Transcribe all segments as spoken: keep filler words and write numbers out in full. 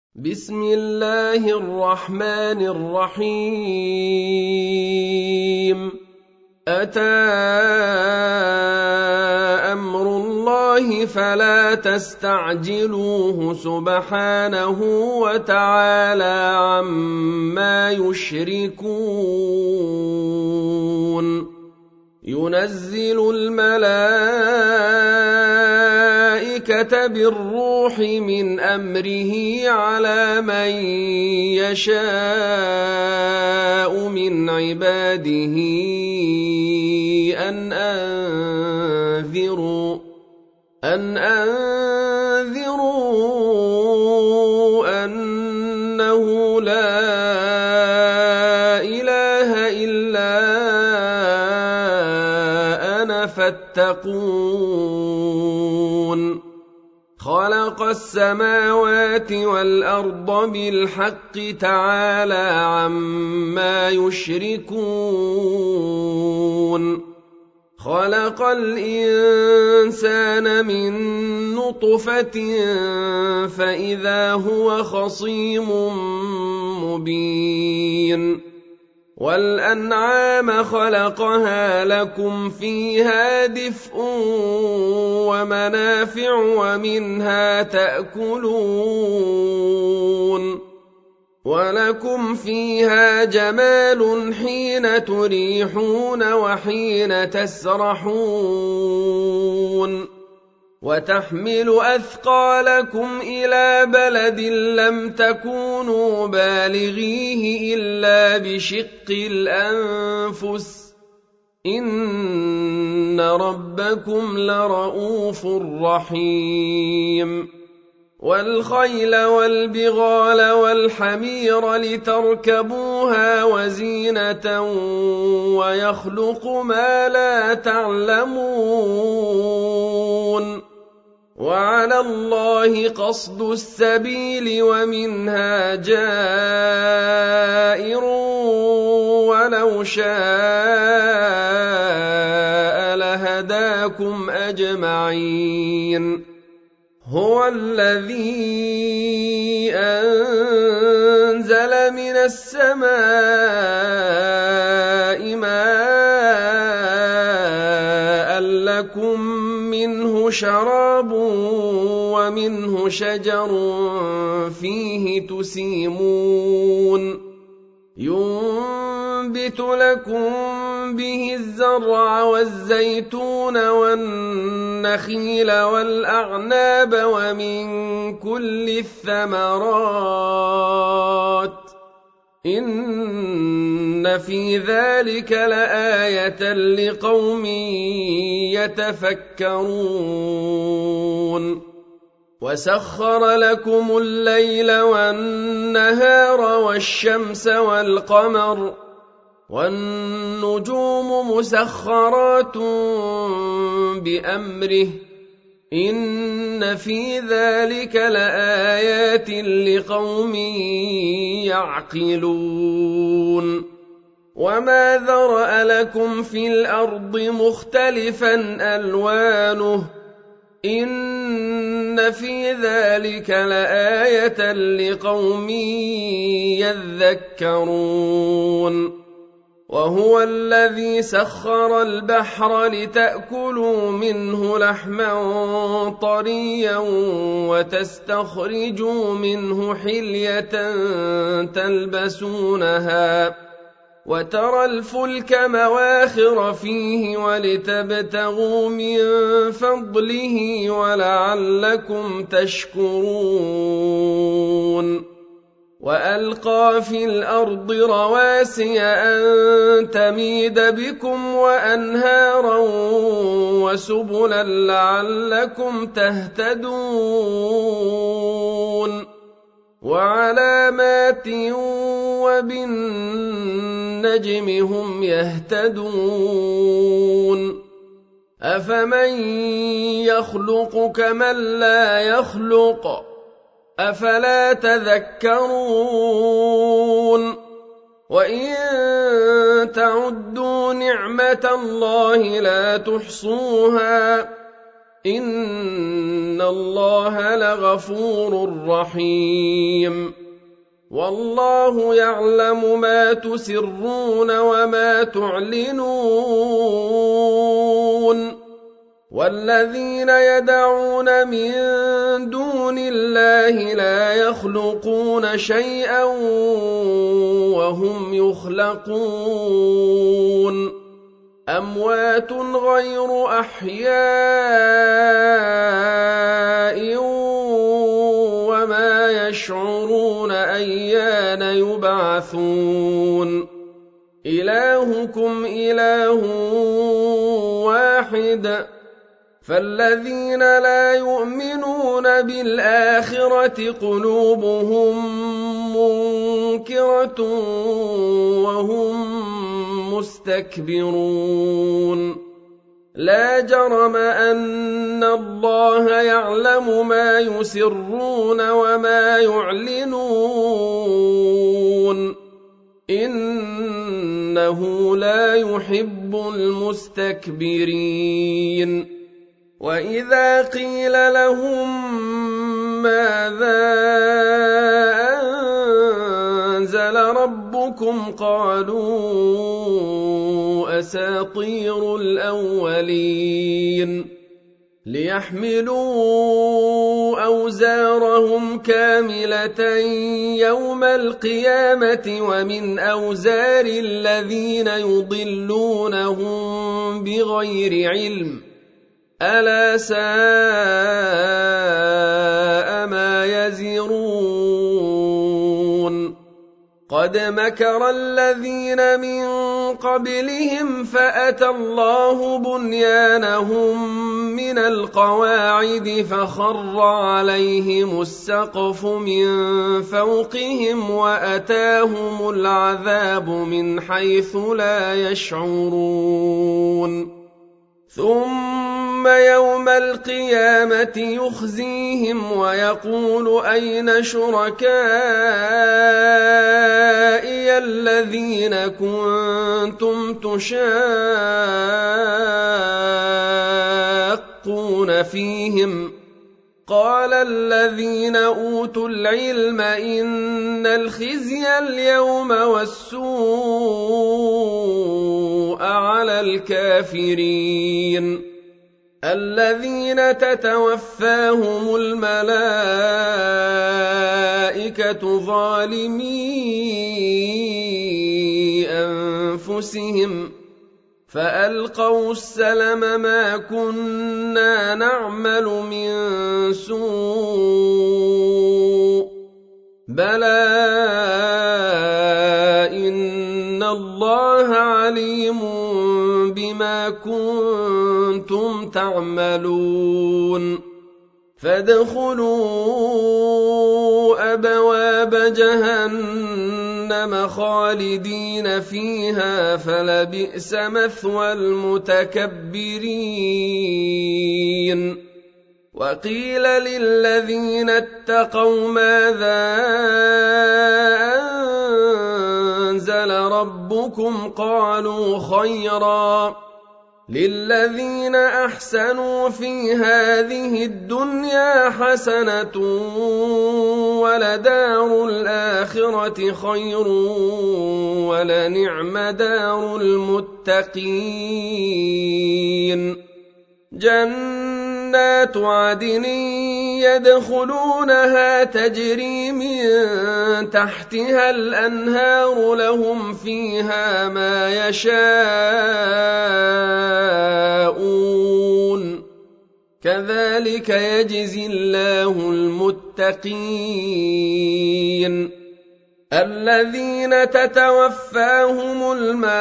بسم الله الرحمن الرحيم أتى أمر الله فلا تستعجلوه سبحانه وتعالى عما يشركون ينزل الملائكة بالروح من أمره على من يشاء من عباده أن أنذروا أن أنذروا أنه لا إله إلا أنا فاتقون خلق السماوات والأرض بالحق تعالى عما يشركون خلق الإنسان من نطفة فإذا هو خصيم مبين والأنعام خلقها لكم فيها دفء ومنافع ومنها تأكلون ولكم فيها جمال حين تريحون وحين تسرحون وتحمل أثقالكم إلى بلد لم تكونوا بالغيه إلا بشق الأنفس إن ربكم لرؤوف رحيم والخيل والبغال والحمير لتركبوها وزينة ويخلق ما لا تعلمون وعلى الله قصد السبيل ومنها جائر ولو شاء لهداكم أجمعين هو الذي أنزل من السماء ماء لكم منه شراب ومنه شجر فيه تسيمون ينبت لكم به الزرع والزيتون والنخيل والأعناب ومن كل الثمرات إن في ذلك لآية لقوم يتفكرون وسخر لكم الليل والنهار والشمس والقمر والنجوم مسخرات بأمره إن في ذلك لآيات لقوم يعقلون وما ذرأ لكم في الأرض مختلفا ألوانه إن في ذلك لآية لقوم يذكرون وهو الذي سخر البحر لتأكلوا منه لحما طريا وتستخرجوا منه حلية تلبسونها وترى الفلك مواخر فيه ولتبتغوا من فضله ولعلكم تشكرون وألقى في الأرض رواسي أن تميد بكم وأنهارا وسبلا لعلكم تهتدون وعلامات وبالنجم هم يهتدون أفمن يخلق كمن لا يخلق أفلا تذكرون وإن تعدوا نعمة الله لا تحصوها إن الله لغفور رحيم والله يعلم ما تسرون وما تعلنون والذين يدعون من دون الله لا يخلقون شيئا وهم يخلقون أموات غير أحياء وما يشعرون أيان يبعثون إلهكم إله واحد فالذين لا يؤمنون بالآخرة قلوبهم منكرة وهم مستكبرون لا جرم أن الله يعلم ما يسرون وما يعلنون إنه لا يحب المستكبرين وإذا قيل لهم ماذا أنزل ربكم قالوا أساطير الأولين ليحملوا أوزارهم كاملة يوم القيامة ومن أوزار الذين يضلونهم بغير علم ألا ساء ما يزرون قد مكر الذين من قبلهم فأتى الله بنيانهم من القواعد فخر عليهم السقف من فوقهم وأتاهم العذاب من حيث لا يشعرون ثم يوم القيامة يخزيهم ويقول أين شركائي الذين كنتم تشاقون فيهم قال الذين أوتوا العلم إن الخزي اليوم والسوء على الكافرين الذين تتوفاهم الملائكة ظالمي أنفسهم فألقوا السلم ما كنا نعمل من سوء بلى إن الله عليم بما كنتم تعملون فادخلوا أبواب جهنم خالدين فيها فلبئس مثوى المتكبرين وقيل للذين اتقوا ماذا أنزل ربكم قالوا خيرا للذين أحسنوا في هذه الدنيا حسنة ولدار الآخرة خير ولنعم دار المتقين جنات عدن يدخلونها تجري من تحتها الأنهار لهم فيها ما يشاءون كذلك يجزي الله المتقين الذين تتوفاهم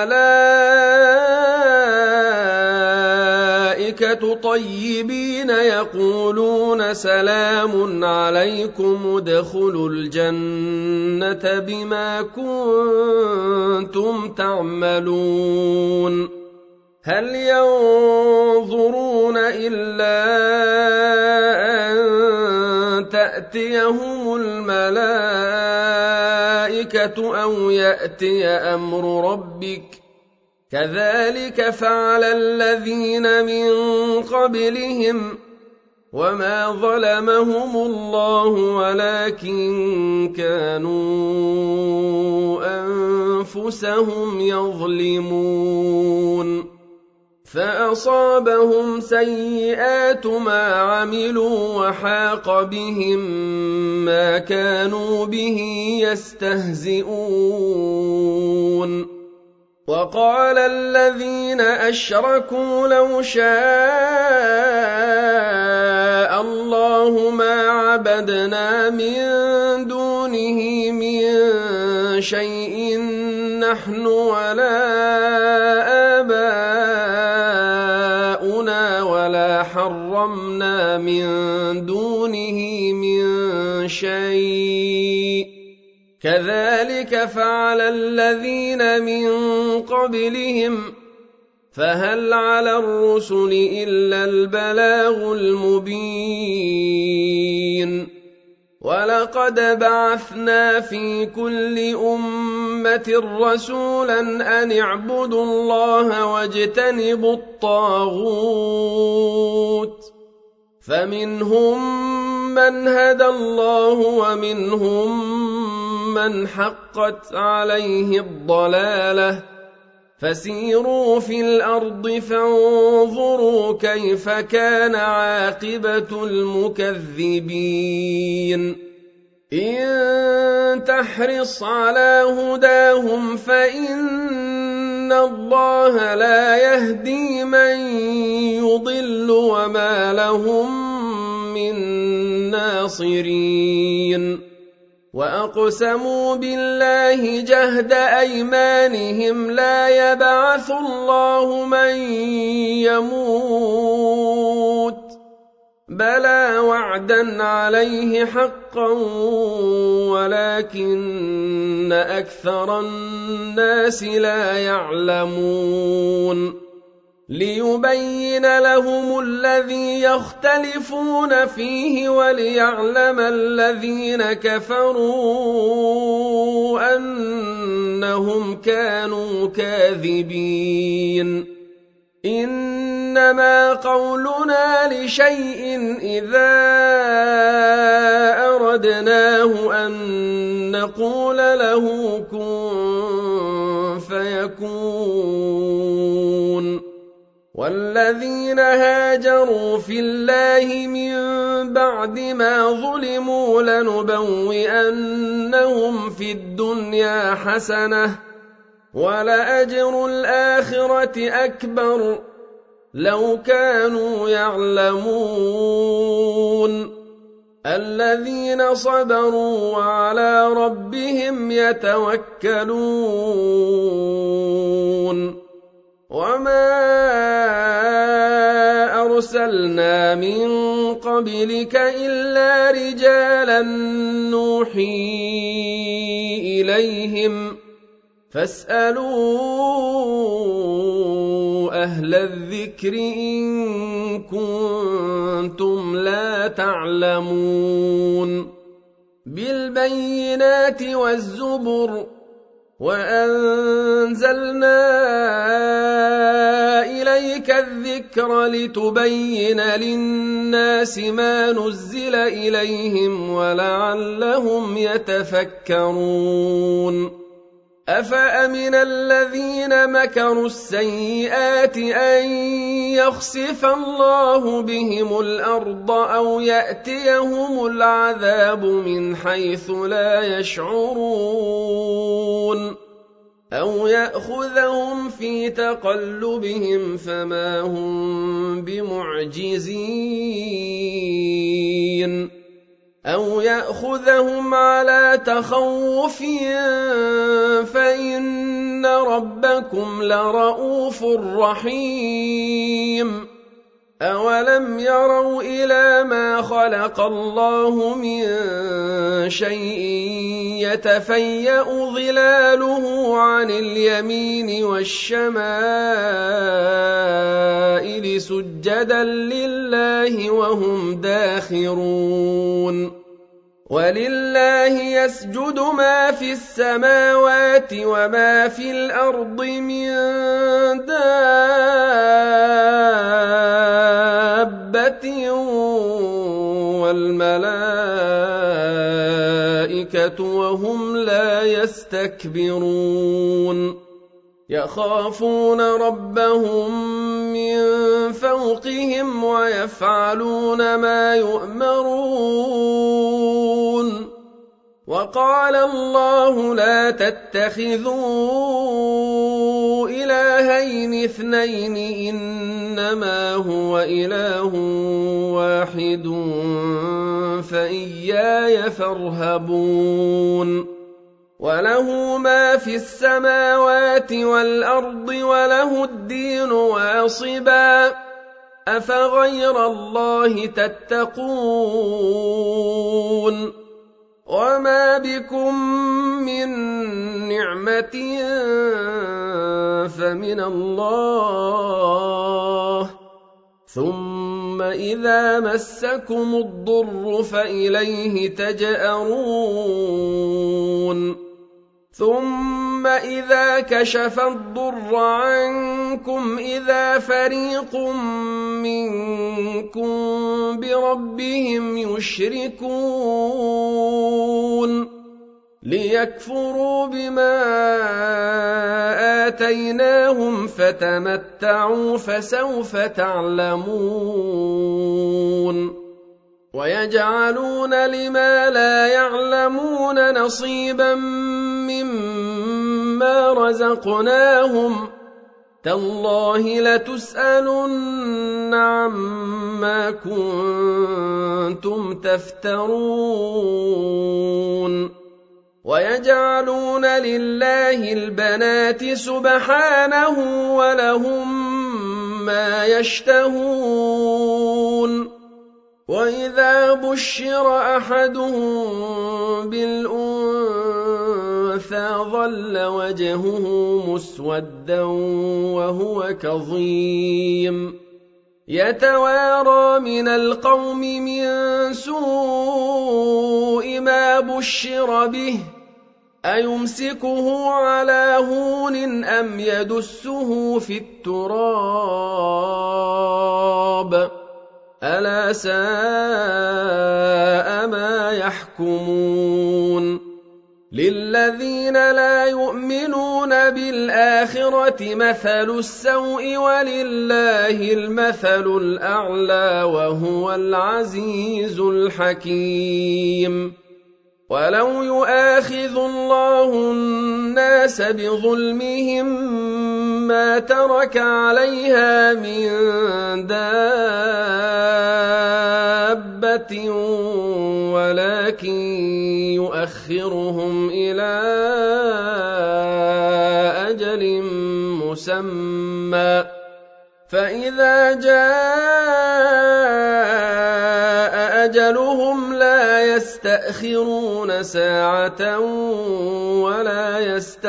الملائكة طيبين يقولون سلام عليكم ادخلوا الجنة بما كنتم تعملون هل ينظرون إلا أن تأتيهم الملائكة أو يأتي أمر ربك كذلك فعل الذين من قبلهم وما ظلمهم الله ولكن كانوا أنفسهم يظلمون فأصابهم سيئات ما عملوا وحاق بهم ما كانوا به يستهزئون وقال الذين أشركوا لو شاء الله ما عبدنا من دونه من شيء نحن ولا آباؤنا ولا حرمنا من دونه من شيء كذلك فعل الذين من قبلهم فهل على الرسل إلا البلاغ المبين ولقد بعثنا في كل أمة رسولا أن اعبدوا الله واجتنبوا الطاغوت فمنهم من هدى الله ومنهم من حقت عليه الضلالة فسيروا في الأرض فانظروا كيف كان عاقبة المكذبين إن تحرص على هداهم فإن الله لا يهدي من يضل وما لهم من ناصرين وأقسموا بالله جهد أيمانهم لا يبعث الله من يموت بلى وعدا عليه حقا ولكن أكثر الناس لا يعلمون ليبين لهم الذي يختلفون فيه وليعلم الذين كفروا أنهم كانوا كاذبين إنما قولنا لشيء إذا أردناه أن نقول له كن فيكون والذين هاجروا في الله من بعد ما ظلموا لنبوئنهم في الدنيا حسنة ولأجر الآخرة أكبر لو كانوا يعلمون الذين صبروا وعلى ربهم يتوكلون وما أرسلنا من قبلك إلا رجالا نوحي إليهم فاسألوا أهل الذكر إن كنتم لا تعلمون بالبينات والزبر وأنزلنا إليك الذكر لتبين للناس ما نزل إليهم ولعلهم يتفكرون أفأمن الذين مكروا السيئات أن يخسف الله بهم الأرض أو يأتيهم العذاب من حيث لا يشعرون أو يأخذهم في تقلبهم فما هم بمعجزين أو يأخذهم على تخوف فإن ربكم لرؤوف رحيم أولم يروا إلى ما خلق الله من شيء يتفيأ ظلاله عن اليمين والشمائل سجدا لله وهم داخرون ولله يسجد ما في السماوات وما في الأرض من دابة والملائكة وهم لا يستكبرون يخافون ربهم من فوقهم ويفعلون ما يؤمرون وقال الله لا تتخذوا إلهين اثنين إنما هو إله واحد فإياي فارهبون وله ما في السماوات والأرض وله الدين واصبا أفغير الله تتقون وما بكم من نعمة فمن الله ثم إذا مسكم الضر فإليه تجأرون ثم إذا كشف الضر عنكم إذا فريق منكم بربهم يشركون ليكفروا بما آتيناهم فتمتعوا فسوف تعلمون ويجعلون لما لا يعلمون نصيبا مما رزقناهم تالله لتسألن عما كنتم تفترون ويجعلون لله البنات سبحانه ولهم ما يشتهون وإذا بشر أحدهم بالأنثى ظل وجهه مسودا وهو كظيم يتوارى من القوم من سوء ما بشر به أيمسكه على هون أم يدسه في التراب ألا ساء ما يحكمون للذين لا يؤمنون بالآخرة مثل السوء ولله المثل الأعلى وهو العزيز الحكيم ولو يؤاخذ الله الناس بظلمهم ما ترك عليها من دابة ولكن يؤخرهم إلى أجل مسمى فإذا جاء أجلهم لا يستأخرون ساعة ولا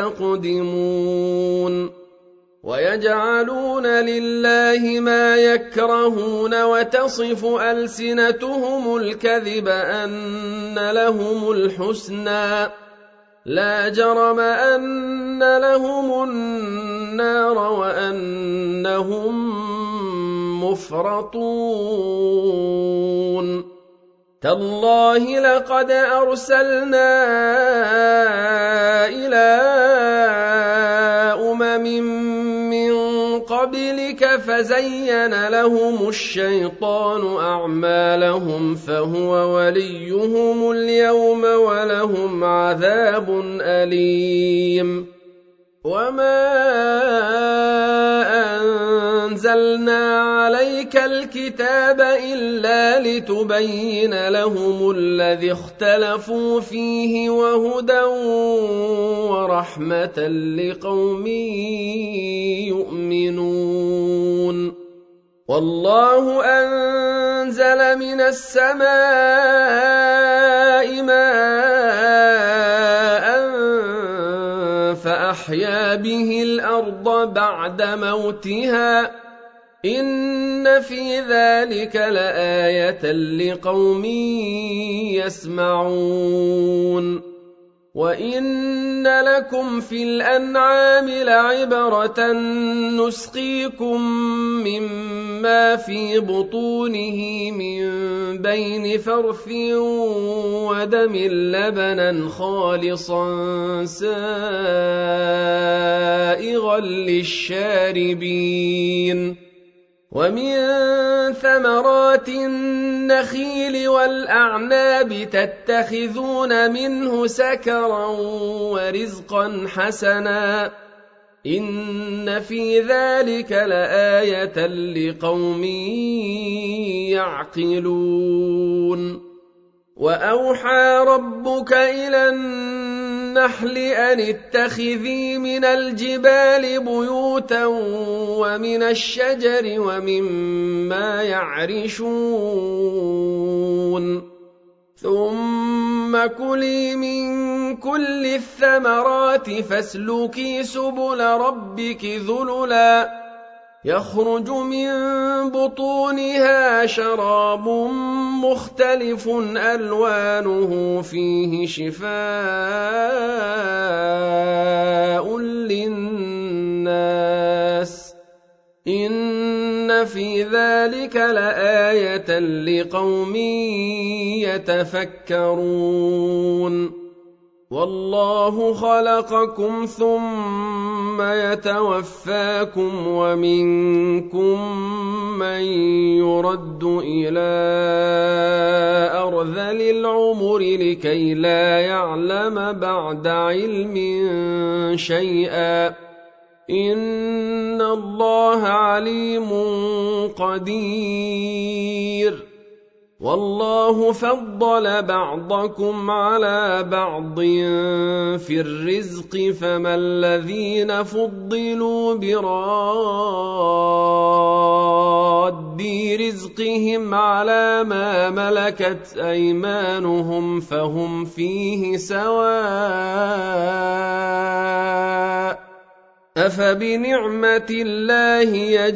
يستقدمون ويجعلون لله ما يكرهون وتصف ألسنتهم الكذب أن لهم الحسنى لا جرم أن لهم النار وأنهم مفرطون تالله لقد أرسلنا إلى أمم من قبلك فزين لهم الشيطان أعمالهم فهو وليهم اليوم ولهم عذاب أليم وما أنزلنا عليك الكتاب إلا لتبين لهم الذي اختلفوا فيه وهدى ورحمة لقوم يؤمنون والله أنزل من السماء ماء فأحيا به الأرض بعد موتها إن في ذلك لآية لقوم يسمعون وَإِنَّ لَكُمْ فِي الْأَنْعَامِ لَعِبْرَةً نُسْقِيكُم مِّمَّا فِي بُطُونِهِ مِن بَيْنِ فَرْثٍ وَدَمٍ لَّبَنًا خَالِصًا سَائِغًا لِّلشَّارِبِينَ وَمِن ثَمَرَاتِ النَّخِيلِ وَالْأَعْنَابِ تَتَّخِذُونَ مِنْهُ سَكَرًا وَرِزْقًا حَسَنًا إِنَّ فِي ذَلِكَ لَآيَةً لِقَوْمٍ يَعْقِلُونَ وَأَوْحَى رَبُّكَ إِلَى النَّحْلِ أَنِ اتَّخِذِي مِنَ الْجِبَالِ بُيُوتًا وَمِنَ الشَّجَرِ وَمِمَّا يَعْرِشُونَ ثُمَّ كُلِي مِن كُلِّ الثَّمَرَاتِ فَاسْلُكِي سُبُلَ رَبِّكِ ذُلُلًا يَخْرُجُ مِن بُطُونِهَا شَرَابٌ مُخْتَلِفٌ أَلْوَانُهُ فِيهِ شِفَاءٌ لِّلنَّاسِ إِنَّ فِي ذَلِكَ لَآيَةً لِقَوْمٍ يَتَفَكَّرُونَ وَاللَّهُ خَلَقَكُمْ ثُمَّ يَتَوَفَّاكُمْ وَمِنكُم مَّن يُرَدُّ إِلَىٰ أَرْذَلِ الْعُمُرِ لِكَيْ لَا يَعْلَمَ بَعْدَ عِلْمٍ شَيْئًا ۚ إِنَّ اللَّهَ عَلِيمٌ قَدِيرٌ وَاللَّهُ فَضَّلَ بَعْضَكُمْ عَلَىٰ بَعْضٍ فِي الرِّزْقِ فَمَا الَّذِينَ فُضِّلُوا بِرَادِّي رِزْقِهِمْ عَلَىٰ مَا مَلَكَتْ أَيْمَانُهُمْ فَهُمْ فِيهِ سَوَاءٌ ۚ أَفَبِنِعْمَةِ اللَّهِ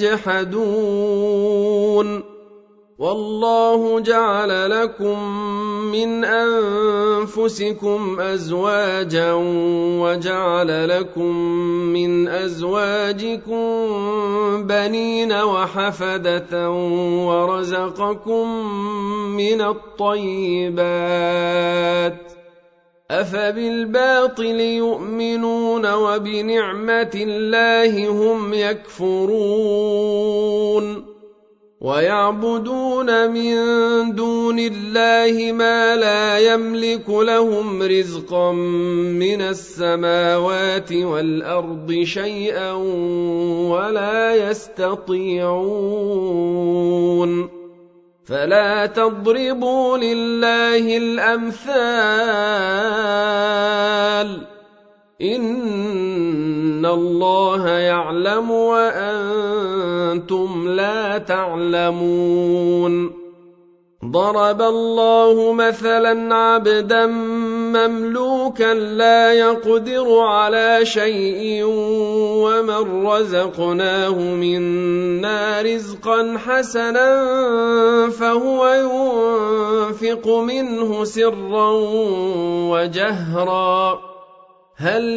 يَجْحَدُونَ وَاللَّهُ جَعَلَ لَكُم مِّنْ أَنفُسِكُمْ أَزْوَاجًا وَجَعَلَ لَكُم مِّنْ أَزْوَاجِكُم بَنِينَ وَحَفَدَةً وَرَزَقَكُم مِّنَ الطَّيِّبَاتِ ۚ أَفَبِالْبَاطِلِ يُؤْمِنُونَ وَبِنِعْمَةِ اللَّهِ هُمْ يَكْفُرُونَ وَيَعْبُدُونَ مِن دُونِ اللَّهِ مَا لَا يَمْلِكُ لَهُمْ رِزْقًا مِّنَ السَّمَاوَاتِ وَالْأَرْضِ شَيْئًا وَلَا يَسْتَطِيعُونَ فَلَا تَضْرِبُوا لِلَّهِ الْأَمْثَالَ ۚ إِنَّ اللَّهَ يَعْلَمُ وَأَنتُمْ لَا تَعْلَمُونَ ضَرَبَ اللَّهُ مَثَلًا عَبْدًا مَّمْلُوكًا لَّا يَقْدِرُ عَلَىٰ شَيْءٍ وَمَن رَّزَقْنَاهُ مِنَّا رِزْقًا حَسَنًا فَهُوَ يُنفِقُ مِنْهُ سِرًّا وَجَهْرًا هَلْ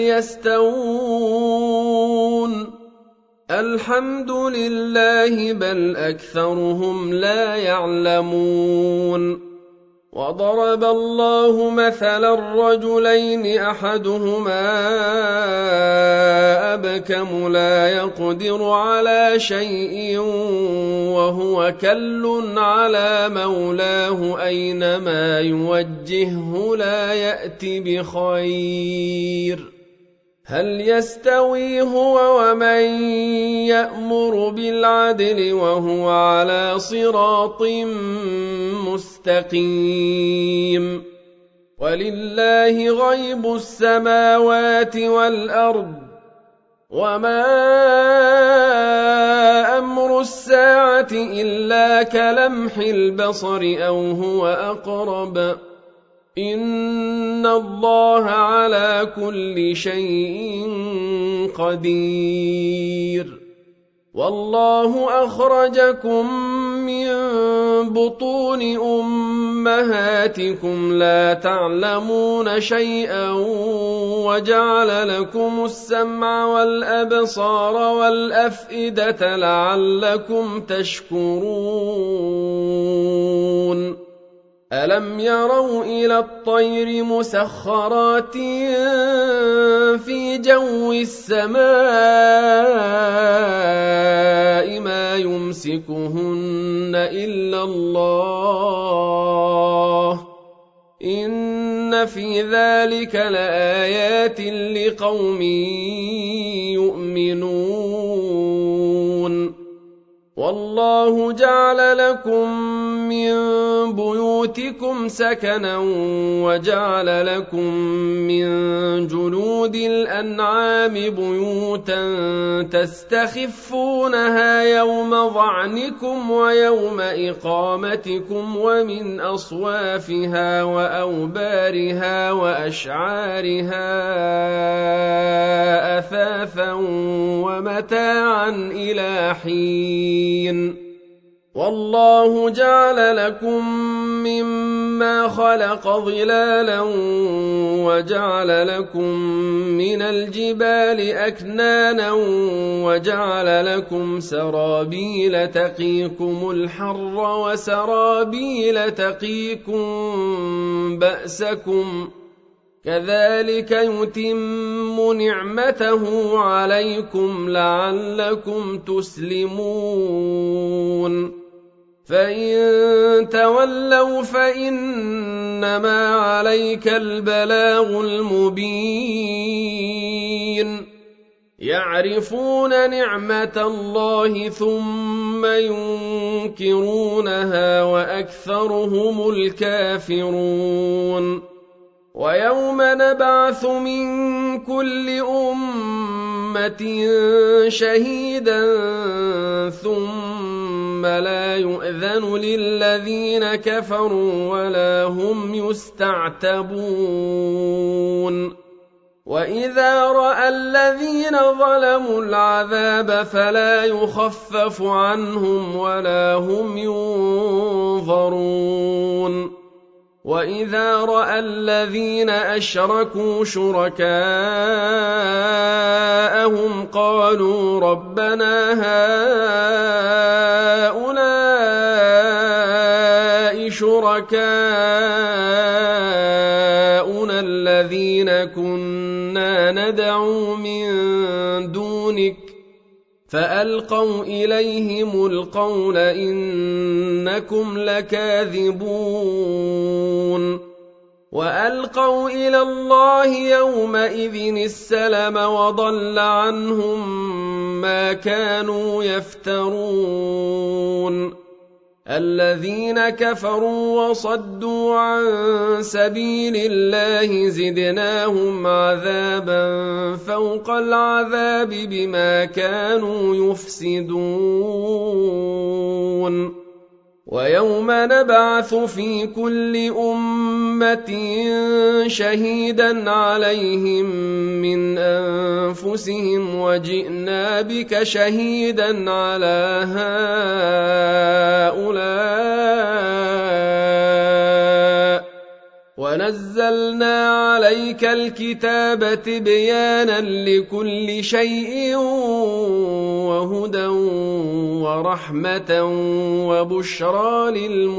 يَسْتَوُونَ الْحَمْدُ لِلَّهِ بَلْ أَكْثَرُهُمْ لَا يَعْلَمُونَ وَضَرَبَ اللَّهُ مَثَلًا رَّجُلَيْنِ أَحَدُهُمَا أَبْكَمُ لَا يَقْدِرُ عَلَىٰ شَيْءٍ وَهُوَ كَلٌّ عَلَىٰ مَوْلَاهُ أَيْنَمَا يُوَجِّههُّ لَا يَأْتِ بِخَيْرٍ هَلْ يَسْتَوِي هُوَ وَمَن يَأْمُرُ بِالْعَدْلِ وَهُوَ عَلَىٰ صِرَاطٍ مُّسْتَقِيمٍ وَلِلَّهِ غَيْبُ السَّمَاوَاتِ وَالْأَرْضِ وَمَا أَمْرُ السَّاعَةِ إِلَّا كَلَمْحِ الْبَصَرِ أَوْ هُوَ أَقْرَبُ إِنَّ اللَّهَ عَلَىٰ كُلِّ شَيْءٍ قَدِيرٌ وَاللَّهُ أَخْرَجَكُم مِّن بطون أمهاتكم لا تعلمون شيئا وجعل لكم السمع والأبصار والأفئدة لعلكم تشكرون ألم يروا إلى الطير مسخرات في جو السماء ما يمسكهن إلا الله إن في ذلك لآيات لقوم يؤمنون والله جعل لكم من بيوتكم سكنا وجعل لكم من جلود الأنعام بيوتا تستخفونها يوم ظعنكم ويوم إقامتكم ومن أصوافها وأوبارها وأشعارها أثاثا ومتاعا إلى حين والله جعل لكم مما خلق ظلالا وجعل لكم من الجبال أكنانا وجعل لكم سرابيل تقيكم الحر وسرابيل تقيكم بأسكم كذلك يتم نعمته عليكم لعلكم تسلمون فإن تولوا فإنما عليك البلاغ المبين يعرفون نعمة الله ثم ينكرونها وأكثرهم الكافرون ويوم نبعث من كل أمة شهيدا ثم لا يؤذن للذين كفروا ولا هم يستعتبون وإذا رأى الذين ظلموا العذاب فلا يخفف عنهم ولا هم ينظرون وإذا رأى الذين أشركوا شركاءهم قالوا ربنا هؤلاء شركاؤنا الذين كنا ندعو من دونك فألقوا إليهم القول إنكم لكاذبون وألقوا إلى الله يومئذ السلم وضل عنهم ما كانوا يفترون الذين كفروا وصدوا عن سبيل الله زدناهم عذابا فوق العذاب بما كانوا يفسدون ويوم نبعث في كل أمة شهيدا عليهم من أنفسهم وجئنا بك شهيدا على هؤلاء ونزلنا عليك الكتاب تبيانا لكل شيء وهدى ورحمة وبشرى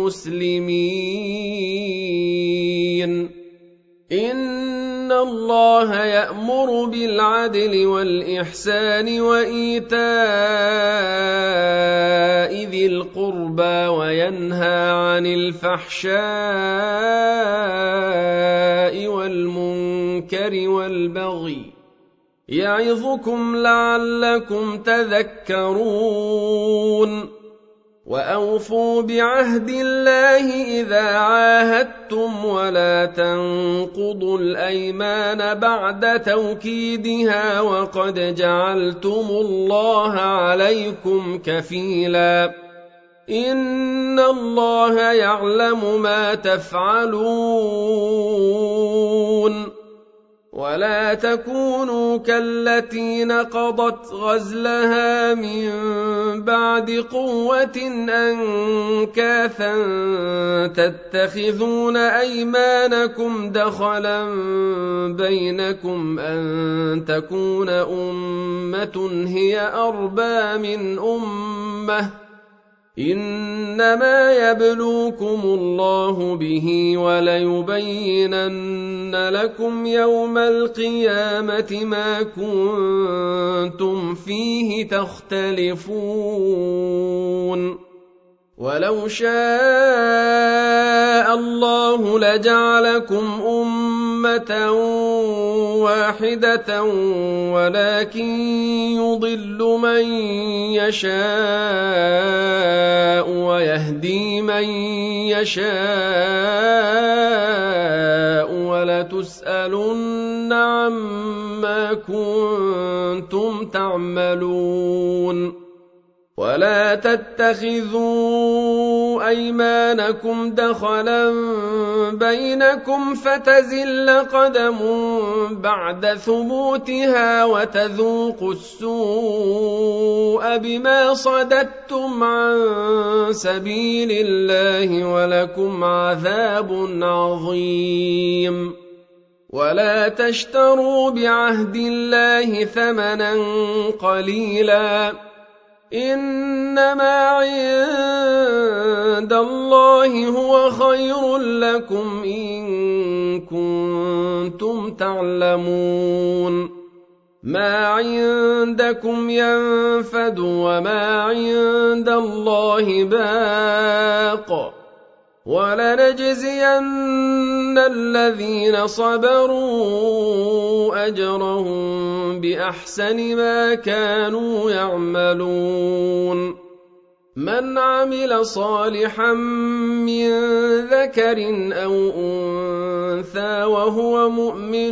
للمسلمين إن الله يأمر بالعدل والإحسان وإيتاء ذي القربى وينهى عن الفحشاء والمنكر والبغي يعظكم لعلكم تذكرون وأوفوا بعهد الله إذا عاهدتم ولا تنقضوا الأيمان بعد توكيدها وقد جعلتم الله عليكم كفيلا إن الله يعلم ما تفعلون ولا تكونوا كالتي نقضت غزلها من بعد قوة أنكاثا تتخذون أيمانكم دخلا بينكم أن تكون أمة هي أربى من أمة إنما يبلوكم الله به وليبينن لكم يوم القيامة ما كنتم فيه تختلفون ولو شاء الله لجعلكم أمة واحدة ولكن يضل من يشاء ويهدي من يشاء ولتسألن عما كنتم تعملون ولا تتخذوا أيمانكم دخلا بينكم فتزل قدم بعد ثبوتها وتذوقوا السوء بما صددتم عن سبيل الله ولكم عذاب عظيم ولا تشتروا بعهد الله ثمنا قليلا إنما عند الله هو خير لكم إن كنتم تعلمون ما عندكم ينفد وما عند الله باق ولنجزين الذين صبروا أجرهم بأحسن ما كانوا يعملون من عمل صالحا من ذكر أو أنثى وهو مؤمن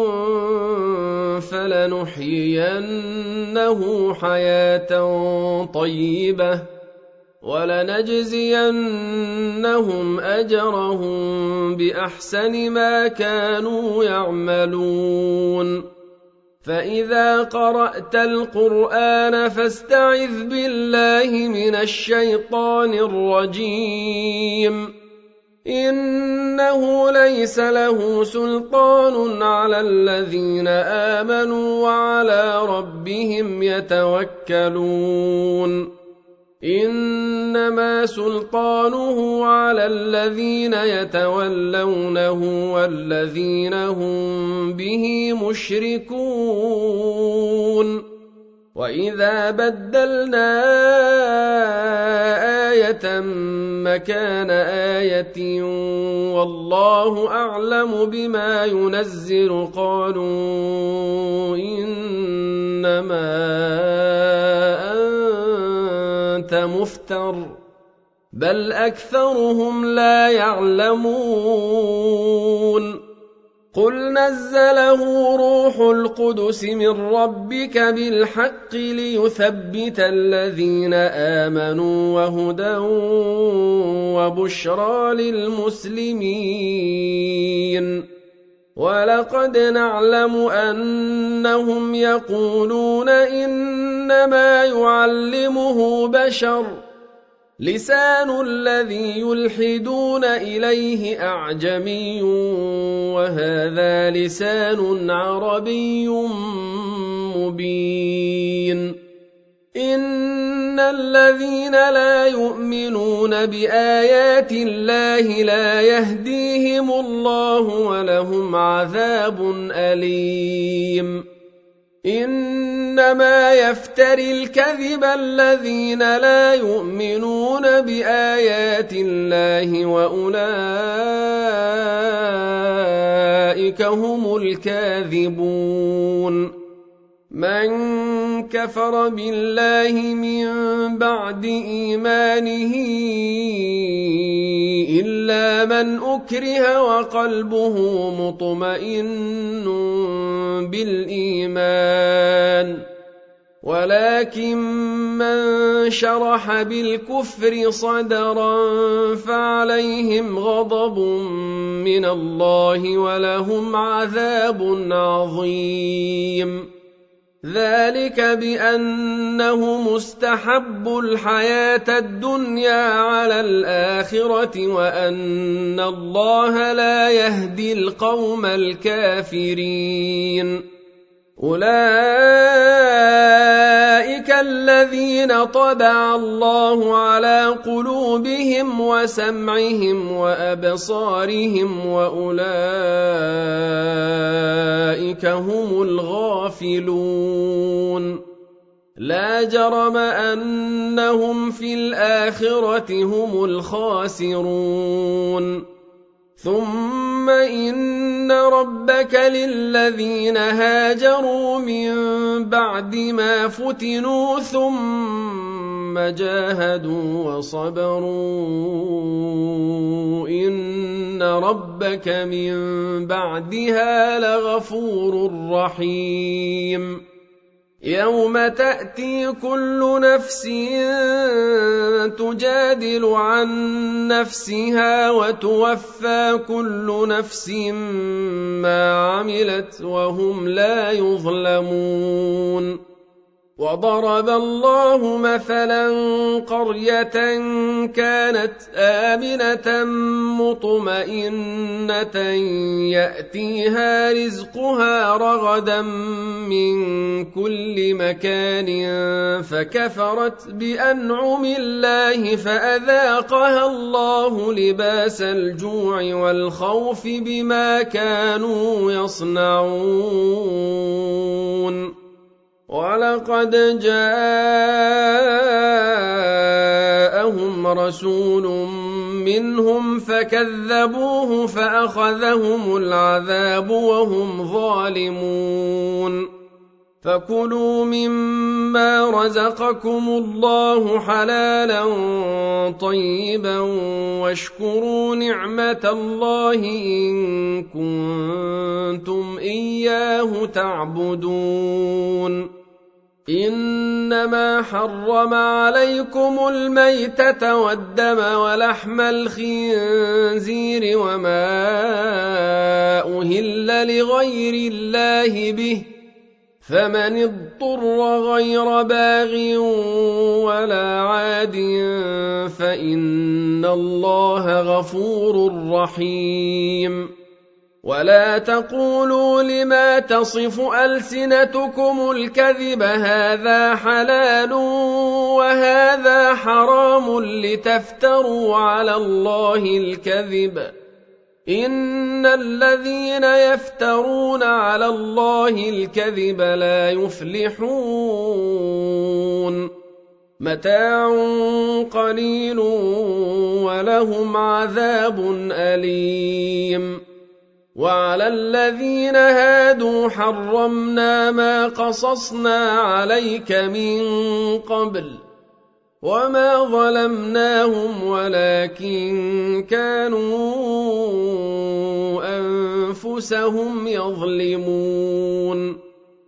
فلنحيينه حياة طيبة ولنجزينهم أجرهم بأحسن ما كانوا يعملون فإذا قرأت القرآن فاستعذ بالله من الشيطان الرجيم إنه ليس له سلطان على الذين آمنوا وعلى ربهم يتوكلون إنما سلطانه على الذين يتولونه والذين هم به مشركون وإذا بدلنا آية مكان آية والله أعلم بما ينزل قالوا إنما أنت مفتر بل أكثرهم لا يعلمون قل نزله روح القدس من ربك بالحق ليثبت الذين آمنوا وهدى وبشرى للمسلمين ولقد نعلم أنهم يقولون إنما يعلمه بشر لسان الذي يلحدون إليه أعجمي وهذا لسان عربي مبين إن الذين لا يؤمنون بآيات الله لا يهديهم الله ولهم عذاب أليم إنما يفتري الكذب الذين لا يؤمنون بآيات الله وأولئك هم الكاذبون من كفر بالله من بعد إيمانه إلا من أكره وقلبه مطمئن بالإيمان ولكن من شرح بالكفر صدرا فعليهم غضب من الله ولهم عذاب عظيم. ذلك بأنه مستحب الحياة الدنيا على الآخرة وأن الله لا يهدي القوم الكافرين. أولئك الذين طبع الله على قلوبهم وسمعهم وأبصارهم وأولئك هم الغافلون. لا جرم أنهم في الآخرة هم الخاسرون. ثم إن ربك للذين هاجروا من بعد ما فتنوا ثم جاهدوا وصبروا إن ربك من بعدها لغفور رحيم. يوم تأتي كل نفس تجادل عن نفسها وتوفى كل نفس ما عملت وهم لا يظلمون. وضرب الله مثلا قرية كانت آمنة مطمئنة يأتيها رزقها رغدا من كل مكان فكفرت بأنعم الله فأذاقها الله لباس الجوع والخوف بما كانوا يصنعون. ولقد جاءهم رسول منهم فكذبوه فأخذهم العذاب وهم ظالمون. فكلوا مما رزقكم الله حلالا طيبا واشكروا نعمة الله إن كنتم إياه تعبدون. إنما حرم عليكم الميتة والدم ولحم الخنزير وما أهل لغير الله به فمن اضطر غير باغ ولا عاد فإن الله غفور رحيم. ولا تقولوا لما تصف ألسنتكم الكذب هذا حلال وهذا حرام لتفتروا على الله الكذب إن الذين يفترون على الله الكذب لا يفلحون. متاع قليل ولهم عذاب أليم. وعلى الذين هادوا حرمنا ما قصصنا عليك من قبل وما ظلمناهم ولكن كانوا أنفسهم يظلمون.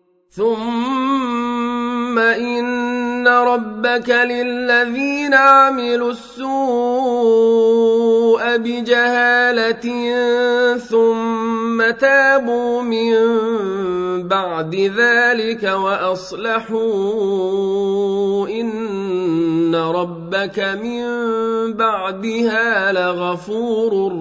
ثم إن ربك للذين عملوا السوء بجهالة ثم تابوا من بعد ذلك وأصلحوا إن ربك من بعدها لغفور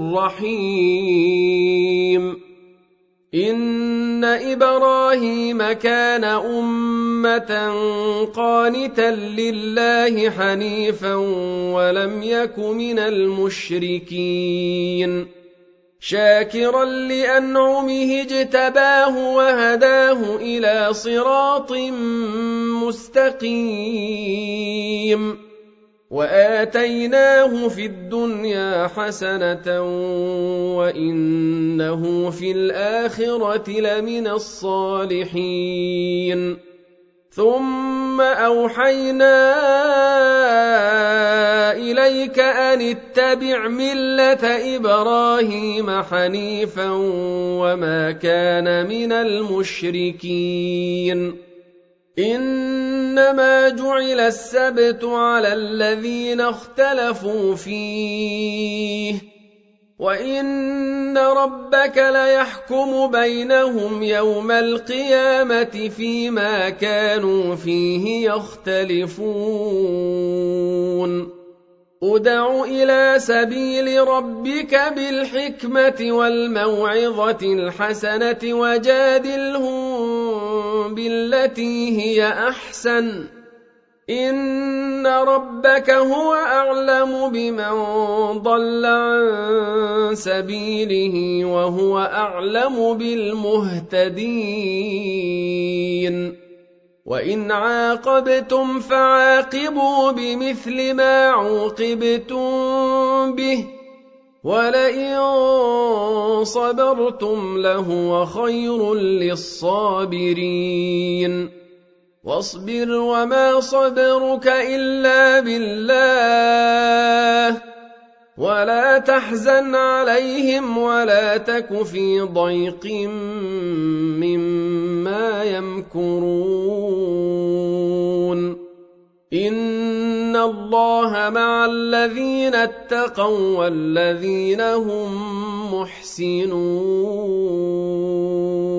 رحيم. إن إبراهيم كان أمة قانتا لله حنيفا ولم يك من المشركين شاكرا لأنعمه اجتباه وهداه إلى صراط مستقيم. وآتيناه في الدنيا حسنة وإنه في الآخرة لمن الصالحين. ثم أوحينا إليك أن اتبع ملة إبراهيم حنيفا وما كان من المشركين إنما جعل السبت على الذين اختلفوا فيه وإن ربك ليحكم بينهم يوم القيامة فيما كانوا فيه يختلفون ادع إلى سبيل ربك بالحكمة والموعظة الحسنة وجادلهم بالتي هي أحسن إن ربك هو أعلم بمن ضل عن سبيله وهو أعلم بالمهتدين وإن عاقبتم فعاقبوا بمثل ما عوقبتم به ولئن صبرتم لهو خير للصابرين واصبر وما صبرك إلا بالله ولا تحزن عليهم ولا تك في ضيق مما يمكرون إن الله مع الذين اتقوا والذين هم محسنون